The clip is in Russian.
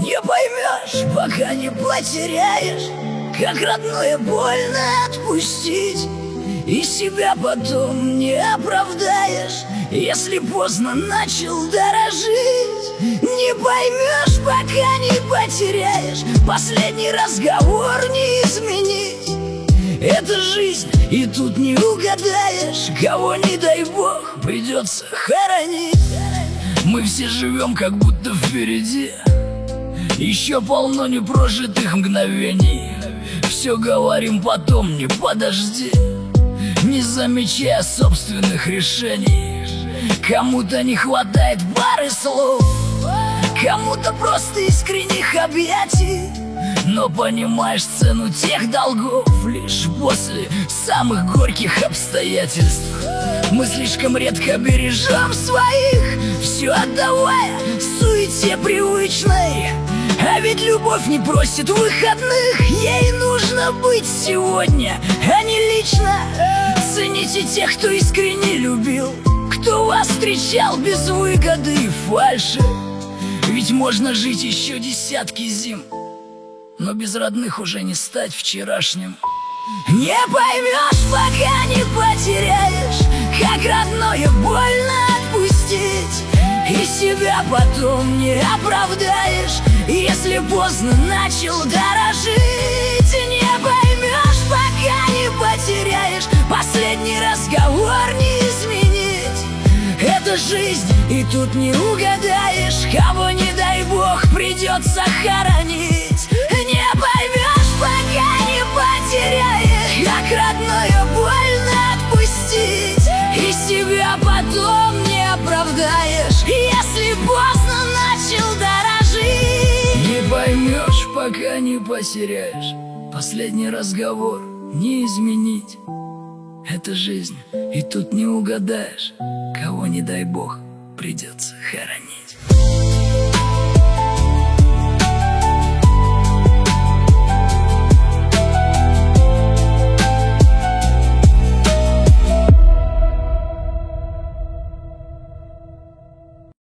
Не поймешь, пока не потеряешь, как родное больно отпустить, и себя потом не оправдаешь, если поздно начал дорожить. Не поймешь, пока не потеряешь, последний разговор не изменить. Это жизнь, и тут не угадаешь, кого, не дай бог, придется хоронить. Мы все живем, как будто впереди еще полно непрожитых мгновений. Все говорим потом, не подожди, не замечая собственных решений. Кому-то не хватает пары слов, кому-то просто искренних объятий, но понимаешь цену тех долгов лишь после самых горьких обстоятельств. Мы слишком редко бережем своих, все отдавая суете привычной. А ведь любовь не просит выходных, ей нужно быть сегодня, а не лично. Цените тех, кто искренне любил, кто вас встречал без выгоды и фальши. Ведь можно жить еще десятки зим, но без родных уже не стать вчерашним. Не поймешь, пока не потеряешь, как родное больно отпустить, и себя потом не оправдаешь, если поздно начал дорожить. Не поймешь, пока не потеряешь, последний разговор не изменить. Это жизнь, и тут не угадаешь, кого, не дай бог, придется хоронить. Не поймешь, пока не потеряешь, как родное больно отпустить, и себя потом не оправдаешь, если поздно начал дорожить. Не поймешь, пока не потеряешь, последний разговор не изменить. Это жизнь, и тут не угадаешь, кого, не дай бог, придется хоронить.